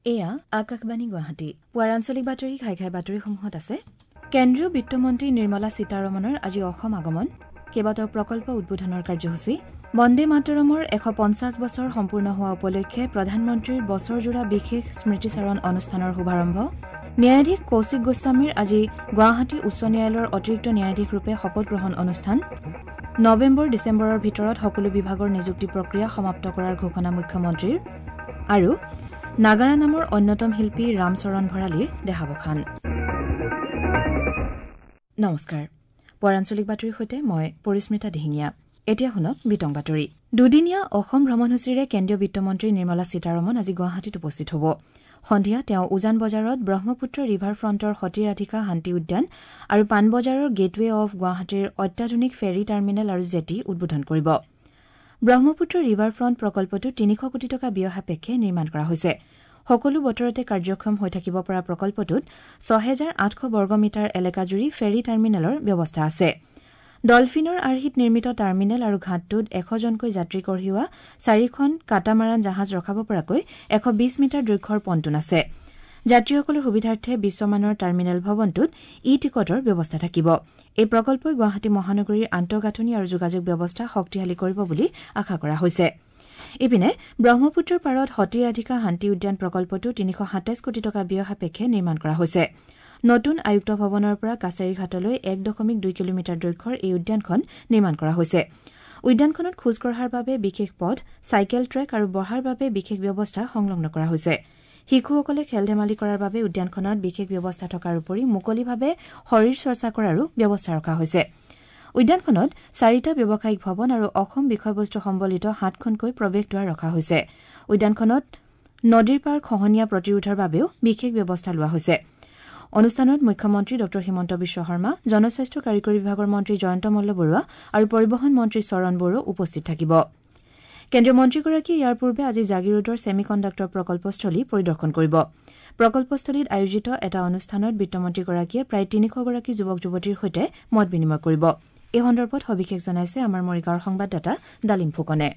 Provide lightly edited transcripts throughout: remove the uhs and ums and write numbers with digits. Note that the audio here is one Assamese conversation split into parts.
এয়া আকাশবাণী গুৱাহাটী পুৱাৰ আঞ্চলিক বাতৰি ঘাই ঘাই বাতৰিসমূহত আছে। কেন্দ্ৰীয় বিত্তমন্ত্ৰী নিৰ্মলা সীতাৰমণৰ আজি অসম আগমন, কেইবাটাও প্ৰকল্প উদ্বোধনৰ কাৰ্যসূচী। বন্দে মাতৰমৰ 150 বছৰ সম্পূৰ্ণ হোৱা উপলক্ষে প্ৰধানমন্ত্ৰীৰ বছৰজোৰা বিশেষ স্মৃতিচাৰণ অনুষ্ঠানৰ শুভাৰম্ভ। ন্যায়াধীশ কৌশিক গোস্বামীৰ আজি গুৱাহাটী উচ্চ ন্যায়ালয়ৰ অতিৰিক্ত ন্যায়াধীশৰূপে শপত গ্ৰহণ অনুষ্ঠান। নৱেম্বৰ-ডিচেম্বৰৰ ভিতৰত সকলো বিভাগৰ নিযুক্তি প্ৰক্ৰিয়া সমাপ্ত কৰাৰ ঘোষণা মুখ্যমন্ত্ৰীৰ। আৰু নাগাৰা নামৰ অন্যতম শিল্পী ৰামচৰণ ভৰালীৰ দেহাৱসান। নমস্কাৰ, পৌৰাঞ্চলিক বাতৰিৰ সৈতে মই পৰিস্মিতা দিহিঙীয়া। এতিয়া শুনক বিতং বাতৰি। দুদিনীয়া অসম ভ্ৰমণসূচীৰে কেন্দ্ৰীয় বিত্তমন্ত্ৰী নিৰ্মলা সীতাৰমণ আজি গুৱাহাটীত উপস্থিত হ'ব। সন্ধিয়া তেওঁ উজান বজাৰত ব্ৰহ্মপুত্ৰ ৰিভাৰ ফ্ৰণ্টৰ সতীৰাধিকা শান্তি উদ্যান আৰু পাণবজাৰৰ গেটৱে অৱ গুৱাহাটীৰ অত্যাধুনিক ফেৰী টাৰ্মিনেল আৰু জেটি উদ্বোধন কৰিব। ব্ৰহ্মপুত্ৰ ৰিভাৰ ফ্ৰণ্ট প্ৰকল্পটো 300 কোটি টকা ব্যয় সাপেক্ষে নিৰ্মাণ কৰা হৈছে। সকলো বতৰতে কাৰ্যক্ষম হৈ থাকিব পৰা প্ৰকল্পটোত ৬,৮০০ বৰ্গমিটাৰ এলেকাজুৰি ফেৰী টাৰ্মিনেলৰ ব্যৱস্থা আছে। ডলফিনৰ আৰ্হিত নিৰ্মিত টাৰ্মিনেল আৰু ঘাটটোত 100জনকৈ যাত্ৰী কঢ়িওৱা 4খন কাটামাৰান জাহাজ ৰখাব পৰাকৈ 120 মিটাৰ দৈৰ্ঘ্যৰ পণ্টুন আছে। যাত্ৰীসকলৰ সুবিধাৰ্থে বিশ্বমানৰ টাৰ্মিনেল ভৱনটোত ই-টিকটৰ ব্যৱস্থা থাকিব। এই প্ৰকল্পই গুৱাহাটী মহানগৰীৰ আন্তঃগাঁথনি আৰু যোগাযোগ ব্যৱস্থা শক্তিশালী কৰিব বুলি আশা কৰা হৈছে। ইপিনে ব্ৰহ্মপুত্ৰৰ পাৰত সতীৰাধিকা শান্তি উদ্যান প্ৰকল্পটো 327 কোটি টকা ব্যয় সাপেক্ষে নিৰ্মাণ কৰা হৈছে। নতুন আয়ুক্ত ভৱনৰ পৰা কাছাৰীঘাটলৈ 1.2 কিলোমিটাৰ দৈৰ্ঘ্যৰ এই উদ্যানখন নিৰ্মাণ কৰা হৈছে। উদ্যানখনত খোজ কঢ়াৰ বাবে বিশেষ পথ, চাইকেল ট্ৰেক আৰু বহাৰ বাবে বিশেষ ব্যৱস্থা সংলগ্ন কৰা হৈছে। শিশুসকলে খেল ধেমালি কৰাৰ বাবে উদ্যানখনত বিশেষ ব্যৱস্থা থকাৰ উপৰি মুকলিভাৱে শৰীৰ চৰ্চা কৰাৰো ব্যৱস্থা ৰখা হৈছে। উদ্যানখনত 4টা ব্যৱসায়িক ভৱন আৰু অসম বিষয়বস্তু সম্বলিত 7খনকৈ প্ৰৱেশদ্বাৰ ৰখা হৈছে। উদ্যানখনত নদীৰ পাৰ খহনীয়া প্ৰতিৰোধৰ বাবেও বিশেষ ব্যৱস্থা লোৱা হৈছে। অনুষ্ঠানত মুখ্যমন্ত্ৰী ড হিমন্ত বিশ্ব শৰ্মা, জনস্বাস্থ্য কাৰিকৰী বিভাগৰ মন্ত্ৰী জয়ন্ত মল্ল বৰুৱা আৰু পৰিবহণ মন্ত্ৰী চৰণ বড়ো উপস্থিত থাকিব। কেন্দ্ৰীয় মন্ত্ৰীগৰাকীয়ে ইয়াৰ পূৰ্বে আজি জাগিৰোডৰ ছেমি কণ্ডাক্টৰ প্ৰকল্পস্থলী পৰিদৰ্শন কৰিব। প্ৰকল্পস্থলীত আয়োজিত এটা অনুষ্ঠানত বিত্তমন্ত্ৰীগৰাকীয়ে প্ৰায় 300গৰাকী যুৱক যুৱতীৰ সৈতে মত বিনিময় কৰিব। এই সন্দৰ্ভত সবিশেষ জনাইছে আমাৰ মৰিগাঁৱৰ সংবাদদাতা ডালিম ফুকনে।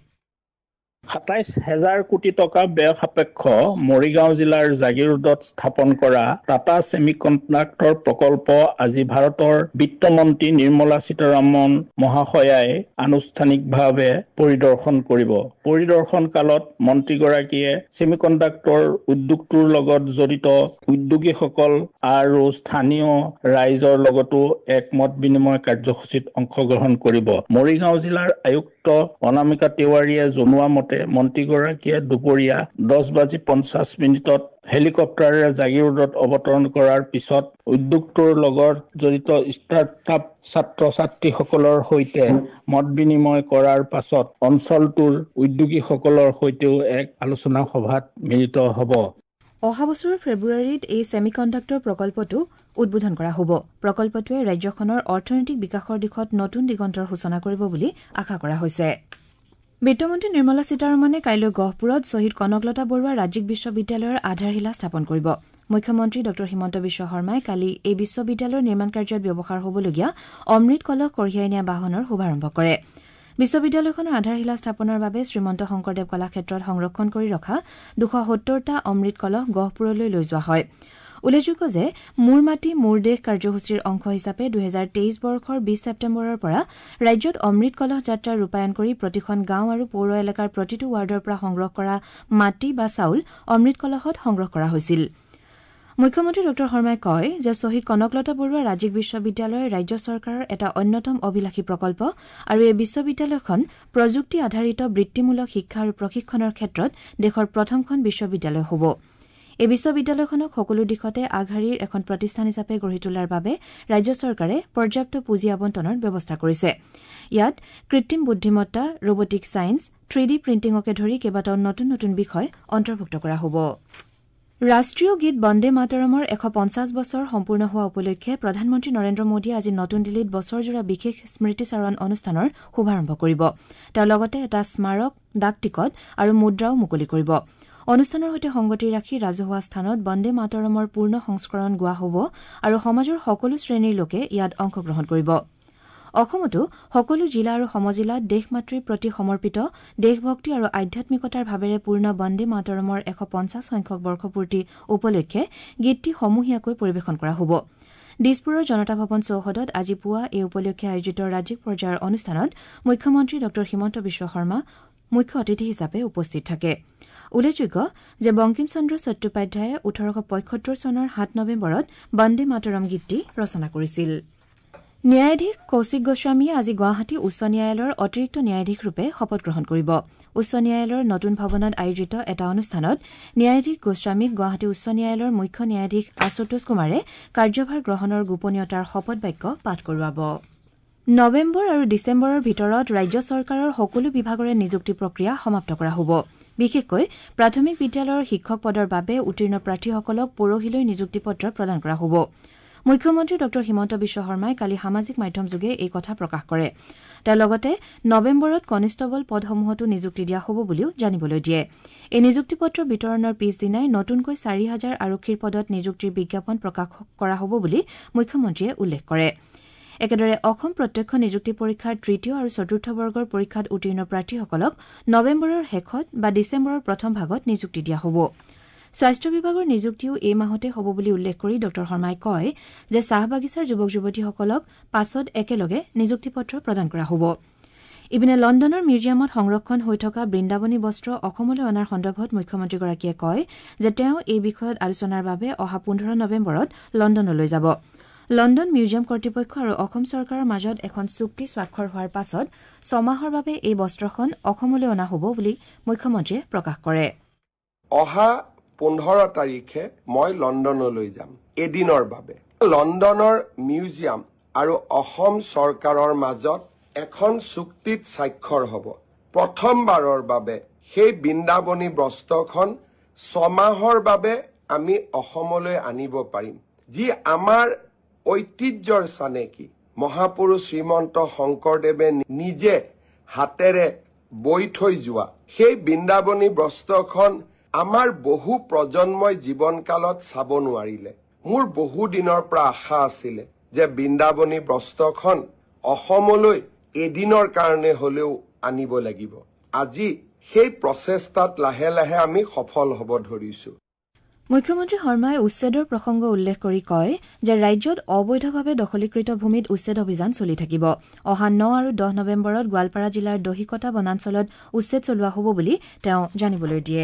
২৭,০০০ কোটি টকা ব্যয় সাপেক্ষ মৰিগাঁও জিলাৰ জাগিৰোডত স্থাপন কৰা টাটা ছেমি কণ্ডাক্টৰ প্ৰকল্প আজি ভাৰতৰ বিত্তমন্ত্ৰী নিৰ্মলা সীতাৰমণ মহাশয়াই আনুষ্ঠানিকভাৱে পৰিদৰ্শন কৰিব। পৰিদৰ্শন কালত মন্ত্ৰীগৰাকীয়ে ছেমি কণ্ডাক্টৰ উদ্যোগটোৰ লগত জড়িত উদ্যোগীসকল আৰু স্থানীয় ৰাইজৰ লগতো এক মত বিনিময় কাৰ্যসূচীত অংশগ্ৰহণ কৰিব। মৰিগাঁও জিলাৰ আয়ুক্ত অনামিকা তিৱাৰীয়ে জনোৱা মতে মন্ত্ৰীগৰাকীয়ে দুপৰীয়া 10:50 হেলিকপ্টাৰেৰে জাগিৰোডত অৱতৰণ কৰাৰ পিছত উদ্যোগটোৰ লগত জড়িত ষ্টাৰ্টআপ ছাত্ৰ-ছাত্ৰীসকলৰ সৈতে মত বিনিময় কৰাৰ পাছত অঞ্চলটোৰ উদ্যোগীসকলৰ সৈতেও এক আলোচনা সভাত মিলিত হ'ব। অহা বছৰৰ ফেব্ৰুৱাৰীত এই ছেমি কণ্ডাক্টৰ প্ৰকল্পটো উদ্বোধন কৰা হ'ব। প্ৰকল্পটোৱে ৰাজ্যখনৰ অৰ্থনৈতিক বিকাশৰ দিশত নতুন দিগন্তৰ সূচনা কৰিব বুলি আশা কৰা হৈছে। বিত্তমন্ত্ৰী নিৰ্মলা সীতাৰমণে কাইলৈ গহপুৰত শ্বহীদ কনকলতা বৰুৱা ৰাজ্যিক বিশ্ববিদ্যালয়ৰ আধাৰশিলা স্থাপন কৰিব। মুখ্যমন্ত্ৰী ড হিমন্ত বিশ্ব শৰ্মাই কালি এই বিশ্ববিদ্যালয়ৰ নিৰ্মাণ কাৰ্যত ব্যৱহাৰ হ'বলগীয়া অমৃত কলহ কঢ়িয়াই নিয়া বাহনৰ শুভাৰম্ভ কৰে। বিশ্ববিদ্যালয়খনৰ আধাৰশিলা স্থাপনৰ বাবে শ্ৰীমন্ত শংকৰদেৱ কলাক্ষেত্ৰত সংৰক্ষণ কৰি ৰখা 270টা অমৃত কলহ গহপুৰলৈ লৈ যোৱা হয়। উল্লেখযোগ্য যে মোৰ মাটি মোৰ দেশ কাৰ্যসূচীৰ অংশ হিচাপে 2023 বৰ্ষৰ 20 ছেপ্টেম্বৰৰ পৰা ৰাজ্যত অমৃত কলহ যাত্ৰা ৰূপায়ণ কৰি প্ৰতিখন গাঁও আৰু পৌৰ এলেকাৰ প্ৰতিটো ৱাৰ্ডৰ পৰা সংগ্ৰহ কৰা মাটি বা চাউল অমৃত কলহত সংগ্ৰহ কৰা হৈছিল। মুখ্যমন্ত্ৰী ড শৰ্মাই কয় যে শ্বহীদ কনকলতা বৰুৱা ৰাজ্যিক বিশ্ববিদ্যালয় ৰাজ্য চৰকাৰৰ এটা অন্যতম অভিলাষী প্ৰকল্প আৰু এই বিশ্ববিদ্যালয়খন প্ৰযুক্তি আধাৰিত বৃত্তিমূলক শিক্ষা আৰু প্ৰশিক্ষণৰ ক্ষেত্ৰত দেশৰ প্ৰথমখন বিশ্ববিদ্যালয় হ'ব। এই বিশ্ববিদ্যালয়খনক সকলো দিশতে আগশাৰীৰ এখন প্ৰতিষ্ঠান হিচাপে গঢ়ি তোলাৰ বাবে ৰাজ্য চৰকাৰে পৰ্যাপ্ত পুঁজি আবণ্টনৰ ব্যৱস্থা কৰিছে। ইয়াত কৃত্ৰিম বুদ্ধিমত্তা, ৰবটিক ছায়েন্স, 3D প্ৰিণ্টিঙকে ধৰি কেইবাটাও নতুন নতুন বিষয় অন্তৰ্ভুক্ত কৰা হ'ব। ৰাষ্ট্ৰীয় গীত বন্দে মাতৰমৰ 150 বছৰ সম্পূৰ্ণ হোৱা উপলক্ষে প্ৰধানমন্ত্ৰী নৰেন্দ্ৰ মোদীয়ে আজি নতুন দিল্লীত বছৰজোৰা বিশেষ স্মৃতিচাৰণ অনুষ্ঠানৰ শুভাৰম্ভ কৰিব। তেওঁ লগতে এটা স্মাৰক ডাক টিকট আৰু মুদ্ৰাও মুকলি কৰিব। অনুষ্ঠানৰ সৈতে সংগতি ৰাখি ৰাজহুৱা স্থানত বন্দে মাতৰমৰ পূৰ্ণ সংস্কৰণ গোৱা হ'ব আৰু সমাজৰ সকলো শ্ৰেণীৰ লোকে ইয়াত অংশগ্ৰহণ কৰিব। অসমতো সকলো জিলা আৰু সমজিলাত দেশমাতৃৰ প্ৰতি সমৰ্পিত দেশভক্তি আৰু আধ্যাত্মিকতাৰ ভাৱেৰে পূৰ্ণ বন্দে মাতৰমৰ 150 সংখ্যক বৰ্ষপূৰ্তি উপলক্ষে গীতটি সমূহীয়াকৈ পৰিৱেশন কৰা হ'ব দিছপুৰৰ জনতা ভৱন চৌহদত আজি পুৱা এই উপলক্ষে আয়োজিত ৰাজ্যিক পৰ্যায়ৰ অনুষ্ঠানত মুখ্যমন্ত্ৰী ড হিমন্ত বিশ্ব শৰ্মা মুখ্য অতিথি হিচাপে উপস্থিত থাকে উল্লেখযোগ্য যে বংকিম চন্দ্ৰ চট্টোপাধ্যায়ে 1875 চনৰ 7 নৱেম্বৰত বন্দে মাতৰম গীতটি ৰচনা কৰিছিল ন্যায়াধীশ কৌশিক গোস্বামীয়ে আজি গুৱাহাটী উচ্চ ন্যায়ালয়ৰ অতিৰিক্ত ন্যায়াধীশ ৰূপে শপত গ্ৰহণ কৰিব উচ্চ ন্যায়ালয়ৰ নতুন ভৱনত আয়োজিত এটা অনুষ্ঠানত ন্যায়াধীশ গোস্বামীক গুৱাহাটী উচ্চ ন্যায়ালয়ৰ মুখ্য ন্যায়াধীশ আশুতোষ কুমাৰে কাৰ্যভাৰ গ্ৰহণৰ গোপনীয়তাৰ শপত বাক্য পাঠ কৰোৱাব নৱেম্বৰ আৰু ডিচেম্বৰৰ ভিতৰত ৰাজ্য চৰকাৰৰ সকলো বিভাগৰে নিযুক্তি প্ৰক্ৰিয়া সমাপ্ত কৰা হ'ব বিশেষকৈ প্ৰাথমিক বিদ্যালয়ৰ শিক্ষক পদৰ বাবে উত্তীৰ্ণ প্ৰাৰ্থীসকলক পৰহিলৈ নিযুক্তি পত্ৰ প্ৰদান কৰা হ'ব মুখ্যমন্ত্ৰী ড হিমন্ত বিশ্ব শৰ্মাই কালি সামাজিক মাধ্যমযোগে এই কথা প্ৰকাশ কৰে তেওঁ লগতে নৱেম্বৰত কনিষ্টবল পদসমূহতো নিযুক্তি দিয়া হ'ব বুলিও জানিবলৈ দিয়ে এই নিযুক্তি পত্ৰ বিতৰণৰ পিছদিনাই নতুনকৈ 4,000 আৰক্ষীৰ পদত নিযুক্তিৰ বিজ্ঞাপন প্ৰকাশ কৰা হ'ব বুলি মুখ্যমন্ত্ৰীয়ে উল্লেখ কৰে একেদৰে অসম প্ৰত্যক্ষ নিযুক্তি পৰীক্ষাৰ তৃতীয় আৰু চতুৰ্থ বৰ্গৰ পৰীক্ষাত উত্তীৰ্ণ প্ৰাৰ্থীসকলক নৱেম্বৰৰ শেষত বা ডিচেম্বৰৰ প্ৰথম ভাগত নিযুক্তি দিয়া হ'ব স্বাস্থ্য বিভাগৰ নিযুক্তিও এই মাহতে হ'ব বুলি উল্লেখ কৰি ড শৰ্মাই কয় যে চাহ বাগিচাৰ যুৱক যুৱতীসকলক পাছত একেলগে নিযুক্তি পত্ৰ প্ৰদান কৰা হ'ব ইপিনে লণ্ডনৰ মিউজিয়ামত সংৰক্ষণ হৈ থকা বৃন্দাবনী বস্ত্ৰ অসমলৈ অনাৰ সন্দৰ্ভত মুখ্যমন্ত্ৰীগৰাকীয়ে কয় যে তেওঁ এই বিষয়ত আলোচনাৰ বাবে অহা 15 নৱেম্বৰত লণ্ডনলৈ যাব লণ্ডন মিউজিয়াম কৰ্তৃপক্ষ আৰু অসম চৰকাৰৰ মাজত এখন চুক্তি স্বাক্ষৰ হোৱাৰ পাছত 6 মাহৰ বাবে এই বস্ত্ৰখন অসমলৈ অনা হ'ব বুলি মুখ্যমন্ত্ৰীয়ে প্ৰকাশ কৰে অহা 15 তাৰিখে মই লণ্ডনলৈ যাম এদিনৰ বাবে লণ্ডনৰ মিউজিয়াম আৰু অসম চৰকাৰৰ মাজত এখন চুক্তিত স্বাক্ষৰ হ'ব প্ৰথমবাৰৰ বাবে সেই বৃন্দাবনী বস্ত্ৰখন 6 মাহৰ বাবে আমি অসমলৈ আনিব পাৰিম যি আমাৰ ঐতিহ্যৰ চানেকি মহাপুৰুষ শ্ৰীমন্ত শংকৰদেৱে নিজে হাতেৰে বৈ থৈ যোৱা সেই বৃন্দাবনী বস্ত্ৰখন আমাৰ বহু প্ৰজন্মই জীৱনকালত চাব নোৱাৰিলে মোৰ বহু দিনৰ পৰা আশা আছিলে যে বৃন্দাবনী বস্ত্ৰখন অসমলৈ এদিনৰ কাৰণে হলেও আনিব লাগিব আজি সেই প্ৰচেষ্টাত লাহে লাহে আমি সফল হ'ব ধৰিছো মুখ্যমন্ত্ৰী শৰ্মাই উচ্ছেদৰ প্ৰসংগ উল্লেখ কৰি কয় যে ৰাজ্যত অবৈধভাৱে দখলীকৃত ভূমিত উচ্ছেদ অভিযান চলি থাকিব অহা 9 আৰু 10 নৱেম্বৰত গোৱালপাৰা জিলাৰ দহিকটা বনাঞ্চলত উচ্ছেদ চলোৱা হ'ব বুলি তেওঁ জানিবলৈ দিয়ে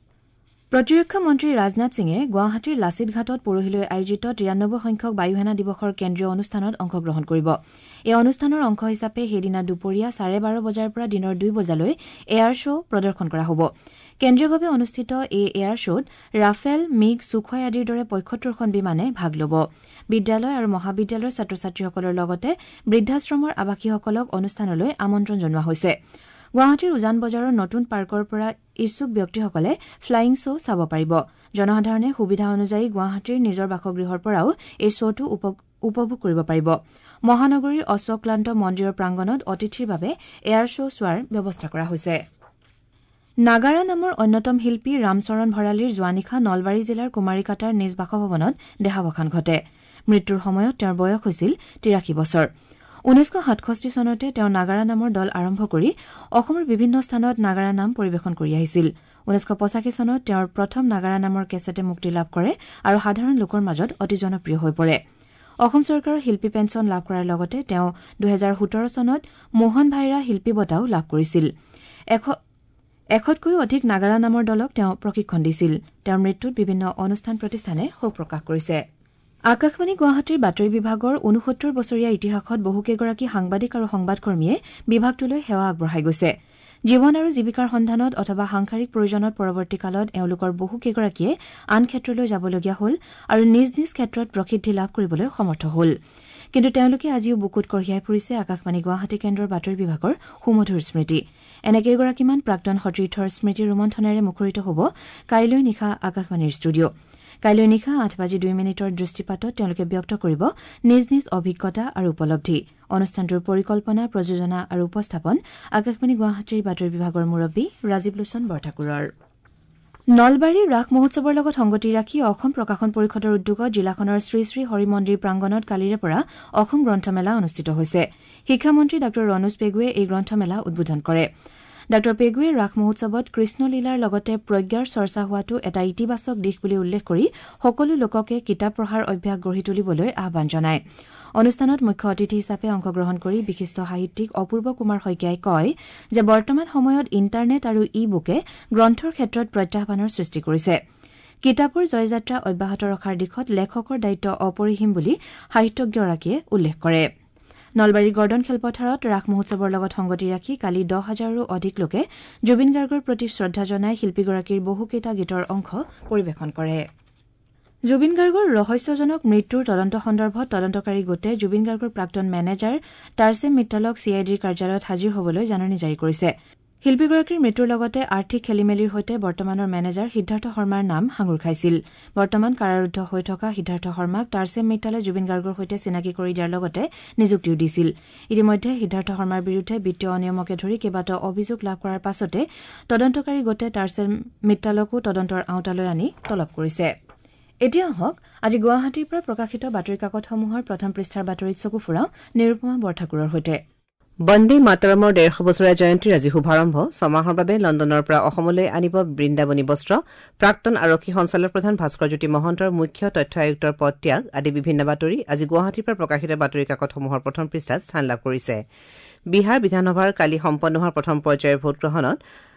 প্ৰতিৰক্ষা মন্ত্ৰী ৰাজনাথ সিঙে গুৱাহাটীৰ লাচিত ঘাটত পৰহিলৈ আয়োজিত 93 সংখ্যক বায়ুসেনা দিৱসৰ কেন্দ্ৰীয় অনুষ্ঠানত অংশগ্ৰহণ কৰিব এই অনুষ্ঠানৰ অংশ হিচাপে সেইদিনা দুপৰীয়া 12:30 বজাৰ পৰা দিনৰ 2 বজালৈ এয়াৰ শ্ব' প্ৰদৰ্শন কৰা হ'ব কেন্দ্ৰীয়ভাৱে অনুষ্ঠিত এই এয়াৰ শ্ব'ত ৰাফেল মিগ সুখয় আদিৰ দৰে 75খন বিমানে ভাগ ল'ব বিদ্যালয় আৰু মহাবিদ্যালয়ৰ ছাত্ৰ ছাত্ৰীসকলৰ লগতে বৃদ্ধাশ্ৰমৰ আৱাসীসকলক অনুষ্ঠানলৈ আমন্ত্ৰণ জনোৱা হৈছে গুৱাহাটীৰ উজান বজাৰৰ নতুন পাৰ্কৰ পৰা ইচ্ছুক ব্যক্তিসকলে ফ্লাইং শ্ব' চাব পাৰিব জনসাধাৰণে সুবিধা অনুযায়ী গুৱাহাটীৰ নিজৰ বাসগৃহৰ পৰাও এই শ্ব'টো উপভোগ কৰিব পাৰিব মহানগৰীৰ অশ্বক্লান্ত মন্দিৰৰ প্ৰাংগণত অতিথিৰ বাবে এয়াৰ শ্ব' চোৱাৰ ব্যৱস্থা কৰা হৈছে নাগাৰা নামৰ অন্যতম শিল্পী ৰামচৰণ ভৰালীৰ যোৱা নিশা নলবাৰী জিলাৰ কুমাৰীকাটাৰ নিজ বাসভৱনত দেহাৱসান ঘটে মৃত্যুৰ সময়ত তেওঁৰ বয়স হৈছিল 83 বছৰ 1967 চনতে তেওঁ নাগাৰা নামৰ দল আৰম্ভ কৰি অসমৰ বিভিন্ন স্থানত নাগাৰা নাম পৰিৱেশন কৰি আহিছিল 1985 চনত তেওঁৰ প্ৰথম নাগাৰা নামৰ কেছেটে মুক্তি লাভ কৰে আৰু সাধাৰণ লোকৰ মাজত অতি জনপ্ৰিয় হৈ পৰে অসম চৰকাৰৰ শিল্পী পেঞ্চন লাভ কৰাৰ লগতে তেওঁ 2017 চনত মোহন ভাইৰা শিল্পী বঁটাও লাভ কৰিছিল 100তকৈও অধিক নাগাৰা নামৰ দলক তেওঁ প্ৰশিক্ষণ দিছিল তেওঁৰ মৃত্যুত বিভিন্ন অনুষ্ঠান প্ৰতিষ্ঠানে শোক প্ৰকাশ কৰিছে আকাশবাণী গুৱাহাটীৰ বাতৰি বিভাগৰ 69 বছৰীয়া ইতিহাসত বহুকেইগৰাকী সাংবাদিক আৰু সংবাদকৰ্মীয়ে বিভাগটোলৈ সেৱা আগবঢ়াই গৈছে জীৱন আৰু জীৱিকাৰ সন্ধানত অথবা সাংসাৰিক প্ৰয়োজনত পৰৱৰ্তীকালত এওঁলোকৰ বহুকেইগৰাকীয়ে আন ক্ষেত্ৰলৈ যাবলগীয়া হ'ল আৰু নিজ নিজ ক্ষেত্ৰত প্ৰসিদ্ধি লাভ কৰিবলৈ সমৰ্থ হ'ল কিন্তু তেওঁলোকে আজিও বুকুত কঢ়িয়াই ফুৰিছে আকাশবাণী গুৱাহাটী কেন্দ্ৰৰ বাতৰি বিভাগৰ সুমধুৰ স্মৃতি এনেকেইগৰাকীমান প্ৰাক্তন সতীৰ্থৰ স্মৃতি ৰোমন্থনেৰে মুখৰিত হ'ব কাইলৈ নিশা আকাশবাণীৰ ষ্টুডিঅ কাইলৈ নিশা 8:02 দৃষ্টিপাতত তেওঁলোকে ব্যক্ত কৰিব নিজ নিজ অভিজ্ঞতা আৰু উপলব্ধি অনুষ্ঠানটোৰ পৰিকল্পনা প্ৰযোজনা আৰু উপস্থাপন আকাশবাণী গুৱাহাটীৰ বাতৰি বিভাগৰ মুৰব্বী ৰাজীৱ লোচন বৰঠাকুৰৰ নলবাৰী ৰাস মহোৎসৱৰ লগত সংগতি ৰাখি অসম প্ৰকাশন পৰিষদৰ উদ্যোগত জিলাখনৰ শ্ৰী শ্ৰী হৰি মন্দিৰ প্ৰাংগণত কালিৰে পৰা অসম গ্ৰন্থমেলা অনুষ্ঠিত হৈছে। শিক্ষামন্ত্ৰী ডাঃ ৰণোজ পেগুৱে এই গ্ৰন্থমেলা উদ্বোধন কৰে। ডাঃ পেগুৱে ৰাস মহোৎসৱত কৃষ্ণলীলাৰ লগতে প্ৰজ্ঞাৰ চৰ্চা হোৱাটো এটা ইতিবাচক দিশ বুলি উল্লেখ কৰি সকলো লোককে কিতাপ পঢ়াৰ অভ্যাস গঢ়ি তুলিবলৈ আহ্বান জনায়। অনুষ্ঠানত মুখ্য অতিথি হিচাপে অংশগ্ৰহণ কৰি বিশিষ্ট সাহিত্যিক অপূৰ্ব কুমাৰ শইকীয়াই কয় যে বৰ্তমান সময়ত ইণ্টাৰনেট আৰু ই বুকে গ্ৰন্থৰ ক্ষেত্ৰত প্ৰত্যাহ্বানৰ সৃষ্টি কৰিছে। কিতাপৰ জয়যাত্ৰা অব্যাহত ৰখাৰ দিশত লেখকৰ দায়িত্ব অপৰিসীম বুলি সাহিত্যজ্ঞগৰাকীয়ে উল্লেখ কৰে। নলবাৰীৰ গৰ্ডন খেলপথাৰত ৰাস মহোৎসৱৰ লগত সংগতি ৰাখি কালি 10,000ৰো অধিক লোকে জুবিন গাৰ্গৰ প্ৰতি শ্ৰদ্ধা জনাই শিল্পীগৰাকীৰ বহুকেইটা গীতৰ অংশ পৰিৱেশন কৰে। জুবিন গাৰ্গৰ ৰহস্যজনক মৃত্যুৰ তদন্ত সন্দৰ্ভত তদন্তকাৰী গোটে জুবিন গাৰ্গৰ প্ৰাক্তন মেনেজাৰ টাৰ্চেম মিট্টালক CIDৰ কাৰ্যালয়ত হাজিৰ হবলৈ জাননী জাৰি কৰিছে। শিল্পীগৰাকীৰ মৃত্যুৰ লগতে আৰ্থিক খেলিমেলিৰ সৈতে বৰ্তমানৰ মেনেজাৰ সিদ্ধাৰ্থ শৰ্মাৰ নাম সাঙুৰ খাইছিল। বৰ্তমান কাৰাৰুদ্ধ হৈ থকা সিদ্ধাৰ্থ শৰ্মাক টাৰ্চেম মিট্টালে জুবিন গাৰ্গৰ সৈতে চিনাকি কৰি দিয়াৰ লগতে নিযুক্তিও দিছিল। ইতিমধ্যে সিদ্ধাৰ্থ শৰ্মাৰ বিৰুদ্ধে বিত্তীয় অনিয়মকে ধৰি কেইবাটাও অভিযোগ লাভ কৰাৰ পাছতে তদন্তকাৰী গোটে টাৰ্চেম মিট্টালকো তদন্তৰ আওতালৈ আনি তলব কৰিছে। এতিয়া আহক আজি গুৱাহাটীৰ পৰা প্ৰকাশিত বাতৰি কাকতসমূহৰ প্ৰথম পৃষ্ঠাৰ বাতৰিত চকু ফুৰাওঁ নিৰুপমা বৰঠাকুৰৰ সৈতে। বন্দে মাতৰমৰ 150 বছৰীয়া জয়ন্তীৰ আজি শুভাৰম্ভ। ছমাহৰ বাবে লণ্ডনৰ পৰা অসমলৈ আনিব বৃন্দাবনী বস্ত্ৰ। প্ৰাক্তন আৰক্ষী সঞ্চালকপ্ৰধান ভাস্কৰজ্যোতি মহন্তৰ মুখ্য তথ্য আয়ুক্তৰ পদ ত্যাগ আদি বিভিন্ন বাতৰি আজি গুৱাহাটীৰ পৰা প্ৰকাশিত বাতৰি কাকতসমূহৰ প্ৰথম পৃষ্ঠাত স্থান লাভ কৰিছে। বিহাৰ বিধানসভাৰ কালি সম্পন্ন হোৱা প্ৰথম পৰ্যায়ৰ ভোটগ্ৰহণত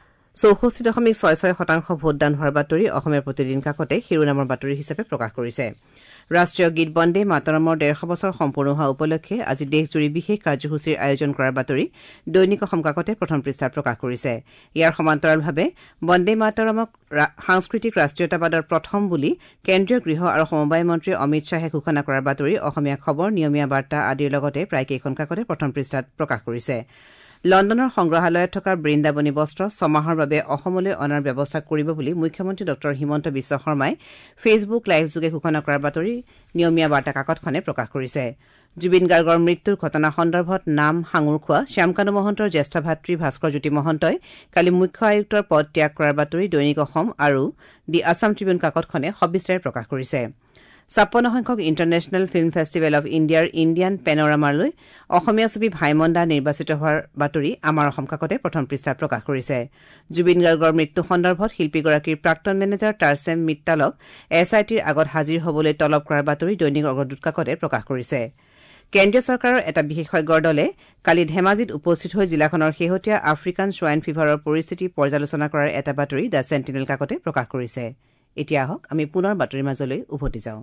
64.66% ভোটদান হোৱাৰ বাতৰি অসমীয়া প্ৰতিদিন কাকতে শিৰোনামৰ বাতৰি হিচাপে প্ৰকাশ কৰিছে। ৰাষ্ট্ৰীয় গীত বন্দে মাতৰমৰ 150 বছৰ সম্পূৰ্ণ হোৱা উপলক্ষে আজি দেশজুৰি বিশেষ কাৰ্যসূচীৰ আয়োজন কৰাৰ বাতৰি দৈনিক অসম কাকতে প্ৰথম পৃষ্ঠাত প্ৰকাশ কৰিছে। ইয়াৰ সমান্তৰালভাৱে বন্দে মাতৰমক সাংস্কৃতিক ৰাষ্ট্ৰীয়তাবাদৰ প্ৰথম বুলি কেন্দ্ৰীয় গৃহ আৰু সমবায় মন্ত্ৰী অমিত শ্বাহে ঘোষণা কৰাৰ বাতৰি অসমীয়া খবৰ, নিয়মীয়া বাৰ্তা আদিৰ লগতে প্ৰায় কেইখন কাকতে প্ৰথম পৃষ্ঠাত প্ৰকাশ কৰিছে। লণ্ডনৰ সংগ্ৰহালয়ত থকা বৃন্দাবনী বস্ত্ৰ ছমাহৰ বাবে অসমলৈ অনাৰ ব্যৱস্থা কৰিব বুলি মুখ্যমন্ত্ৰী ডঃ হিমন্ত বিশ্ব শৰ্মাই ফেচবুক লাইভযোগে ঘোষণা কৰাৰ বাতৰি নিয়মীয়া বাৰ্তা কাকতখনে প্ৰকাশ কৰিছে। জুবিন গাৰ্গৰ মৃত্যুৰ ঘটনা সন্দৰ্ভত নাম সাঙুৰ খোৱা শ্যামকানু মহন্তৰ জ্যেষ্ঠ ভাতৃ ভাস্কৰজ্যোতি মহন্তই কালি মুখ্য আয়ুক্তৰ পদ ত্যাগ কৰাৰ বাতৰি দৈনিক অসম আৰু দি আছাম ট্ৰিবিউন কাকতখনে সবিস্তাৰে প্ৰকাশ কৰিছে। 56 সংখ্যক ইণ্টাৰনেশ্যনেল ফিল্ম ফেষ্টিভেল অব ইণ্ডিয়াৰ ইণ্ডিয়ান পেনোৰামালৈ অসমীয়া ছবি ভাইমন্দা নিৰ্বাচিত হোৱাৰ বাতৰি আমাৰ অসম কাকতে প্ৰথম পৃষ্ঠাত প্ৰকাশ কৰিছে। জুবিন গাৰ্গৰ মৃত্যু সন্দৰ্ভত শিল্পীগৰাকীৰ প্ৰাক্তন মেনেজাৰ টাৰ্চেম মিট্টালক SITৰ আগত হাজিৰ হবলৈ তলব কৰাৰ বাতৰি দৈনিক অগ্ৰদূত কাকতে প্ৰকাশ কৰিছে। কেন্দ্ৰীয় চৰকাৰৰ এটা বিশেষজ্ঞৰ দলে কালি ধেমাজিত উপস্থিত হৈ জিলাখনৰ শেহতীয়া আফ্ৰিকান ছোৱাইন ফিভাৰৰ পৰিস্থিতি পৰ্যালোচনা কৰাৰ এটা বাতৰি দ্য চেণ্টিনেল কাকতে প্ৰকাশ কৰিছে। এতিয়া আহক আমি পুনৰ বাতৰিৰ মাজলৈ উভতি যাওঁ।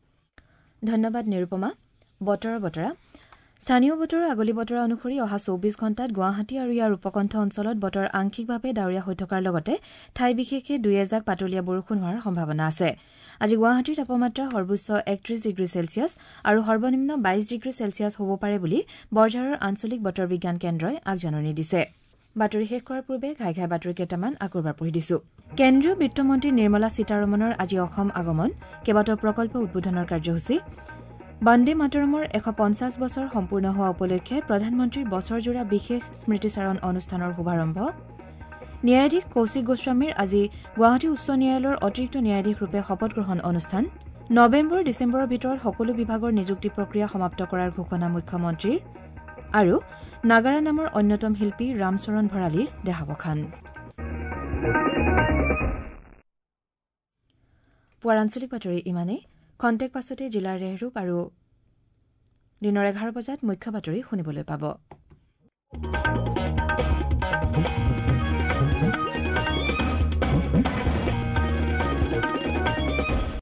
ধন্যবাদ নিৰুপমা। বতৰৰ বতৰা স্থানীয় বতৰৰ আগলি বতৰা অনুসৰি অহা 24 ঘণ্টাত গুৱাহাটী আৰু ইয়াৰ উপকণ্ঠ অঞ্চলত বতৰ আংশিকভাৱে ডাৱৰীয়া হৈ থকাৰ লগতে ঠাই বিশেষে 2-এজাক পাতলীয়া বৰষুণ হোৱাৰ সম্ভাৱনা আছে। আজি গুৱাহাটীৰ তাপমাত্ৰা সৰ্বোচ্চ 31 ডিগ্ৰী চেলছিয়াছ আৰু সৰ্বনিম্ন 22 ডিগ্ৰী চেলছিয়াছ হ'ব পাৰে বুলি বৰঝাৰৰ আঞ্চলিক বতৰ বিজ্ঞান কেন্দ্ৰই আগজাননী দিছে। বাতৰি শেষ কৰাৰ পূৰ্বে ঘাই ঘাই বাতৰি কেইটামান আকৌ এবাৰ পঢ়ি দিছো। কেন্দ্ৰীয় বিত্তমন্ত্ৰী নিৰ্মলা সীতাৰমণৰ আজি অসম আগমন, কেইবাটাও প্ৰকল্প উদ্বোধনৰ কাৰ্যসূচী। বন্দে মাতৰমৰ 150 বছৰ সম্পূৰ্ণ হোৱা উপলক্ষে প্ৰধানমন্ত্ৰীৰ বছৰজোৰা বিশেষ স্মৃতিচাৰণ অনুষ্ঠানৰ শুভাৰম্ভ। ন্যায়াধীশ কৌশিক গোস্বামীৰ আজি গুৱাহাটী উচ্চ ন্যায়ালয়ৰ অতিৰিক্ত ন্যায়াধীশ ৰূপে শপত গ্ৰহণ অনুষ্ঠান। নৱেম্বৰ-ডিচেম্বৰৰ ভিতৰত সকলো বিভাগৰ নিযুক্তি প্ৰক্ৰিয়া সমাপ্ত কৰাৰ ঘোষণা মুখ্যমন্ত্ৰীৰ। আৰু নাগাৰা নামৰ অন্যতম শিল্পী ৰামচৰণ ভৰালীৰ দেহাৱসান। পুৱাৰ আঞ্চলিক বাতৰি ইমানেই। খন্তেক পাছতে জিলাৰ ৰেহৰূপ আৰু দিনৰ 11 বজাত মুখ্য বাতৰি শুনিবলৈ পাব।